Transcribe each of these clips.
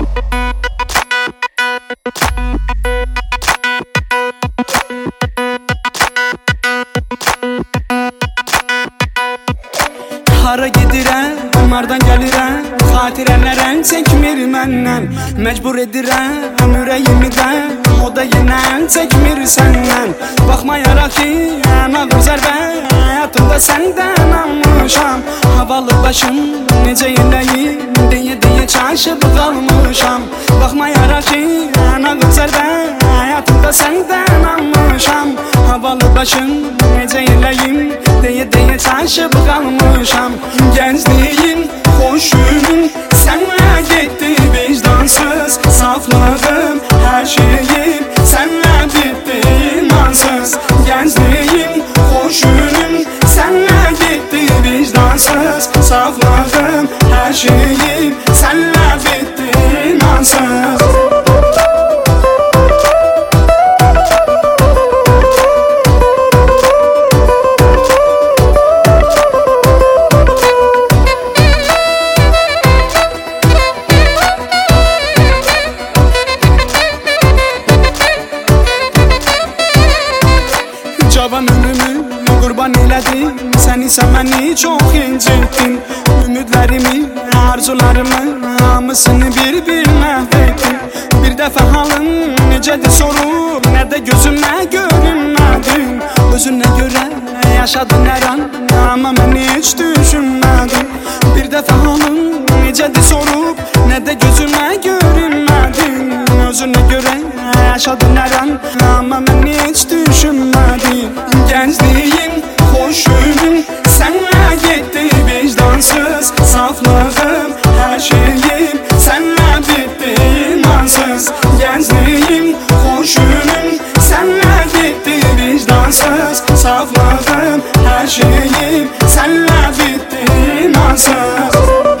Hara gedirəm, onlardan gəlirəm, xatirələrən çəkmir məndən. Məcbur edirəm ürəyimdən, o da yenən çəkmir səndən. Baxmayaraq ki, ən ağır zərbə həyatımda səndən almışam. Havalı başım, necə eləyim, deyə çaşıb qalmışam. Baxmayaraq ki, ən ağır zərbə həyatımda səndən almışam. Havalı başım, necə eləyim, deyə çaşıb qalmışam. Gəncliyim, xoşum, sənlə getdi vicdansız. Saflığım, hər şeyim, sənlə bitdi imansız. Gəncliyim, xoşum, sənlə getdi vicdansız. Saflığım, hər şeyim, sənlə bitdi imansız. Cavan ömrümü qurban elədim, sən isə məni çox incitdin. Ümidlərimi, arzularımı, hamısını bir məhv etdin. Bir dəfə halın necədir sorur, nə də gözümə görünmədin. Özünə görə yaşadın hər an, amma mən heç düşünmədim. Bir dəfə halın necədir sorub, nə də gözümə görünmədin. Özünə görə yaşadın hər an, amma mən heç düşünmədim. Gəncliyim, xoşum, sənlə getdi vicdansız. Saflığım, hər şeyim, sənlə bitdi imansız. Gəncliyim, xoşum, sənlə getdi vicdansız. Saflığım, hər şeyim, sənlə bitdi imansız.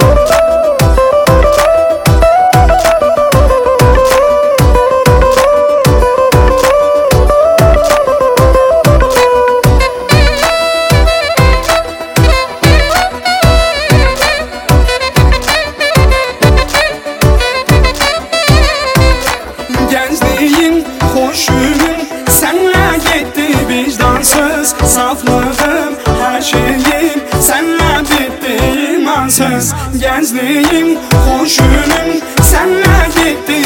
Gəncliyim, xoşum, sənlə getdi vicdansız. Saflığım, hər şeyim, sənlə bitdi imansız. Gəncliyim, xoşum, sənlə getdi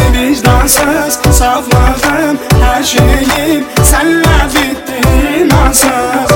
vicdansız. Saflığım, hər şeyim, sənlə bitdi imansız.